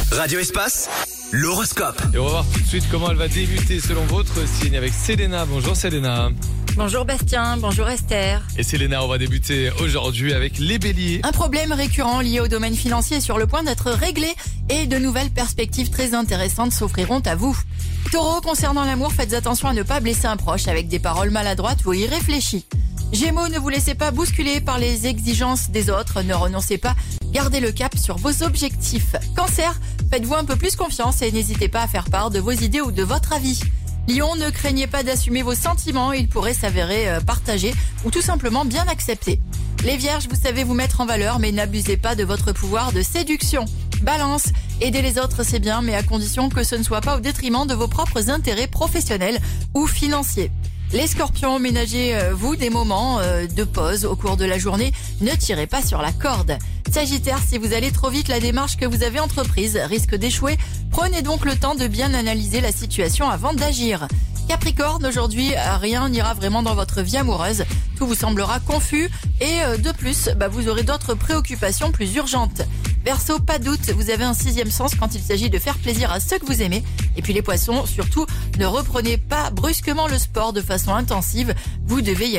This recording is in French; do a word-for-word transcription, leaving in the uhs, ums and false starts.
Radio Espace, l'horoscope. Et on va voir tout de suite comment elle va débuter selon votre signe avec Selena. Bonjour Selena. Bonjour Bastien, bonjour Esther. Et Selena, on va débuter aujourd'hui avec les béliers. Un problème récurrent lié au domaine financier est sur le point d'être réglé et de nouvelles perspectives très intéressantes s'offriront à vous. Taureau, concernant l'amour, faites attention à ne pas blesser un proche avec des paroles maladroites ou irréfléchies. Gémeaux, ne vous laissez pas bousculer par les exigences des autres, ne renoncez pas, gardez le cap sur vos objectifs. Cancer, faites-vous un peu plus confiance et n'hésitez pas à faire part de vos idées ou de votre avis. Lion, ne craignez pas d'assumer vos sentiments, ils pourraient s'avérer partagés ou tout simplement bien acceptés. Les vierges, vous savez vous mettre en valeur, mais n'abusez pas de votre pouvoir de séduction. Balance, aider les autres c'est bien, mais à condition que ce ne soit pas au détriment de vos propres intérêts professionnels ou financiers. Les scorpions, ménagez-vous des moments de pause au cours de la journée, ne tirez pas sur la corde. Sagittaire, si vous allez trop vite, la démarche que vous avez entreprise risque d'échouer. Prenez donc le temps de bien analyser la situation avant d'agir. Capricorne, aujourd'hui, rien n'ira vraiment dans votre vie amoureuse. Tout vous semblera confus et de plus, bah, vous aurez d'autres préoccupations plus urgentes. Verseau, pas de doute, vous avez un sixième sens quand il s'agit de faire plaisir à ceux que vous aimez. Et puis les poissons, surtout, ne reprenez pas brusquement le sport de façon intensive. Vous devez y